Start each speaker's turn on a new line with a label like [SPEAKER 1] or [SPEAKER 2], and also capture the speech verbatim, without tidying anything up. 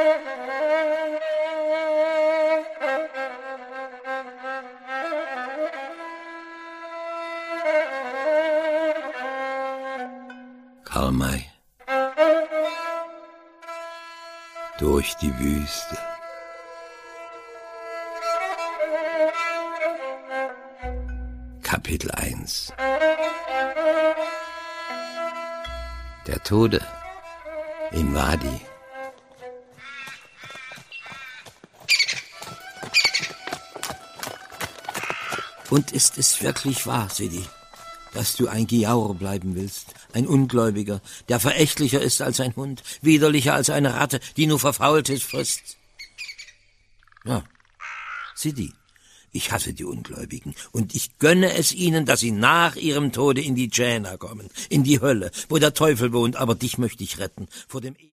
[SPEAKER 1] Karl May. Durch die Wüste. Kapitel eins. Der Tode im Wadi. Und ist es wirklich wahr, Sidi, dass du ein Giaur bleiben willst, ein Ungläubiger, der verächtlicher ist als ein Hund, widerlicher als eine Ratte, die nur Verfaultes frisst? Ja, Sidi, ich hasse die Ungläubigen, und ich gönne es ihnen, dass sie nach ihrem Tode in die Dschäna kommen, in die Hölle, wo der Teufel wohnt, aber dich möchte ich retten vor dem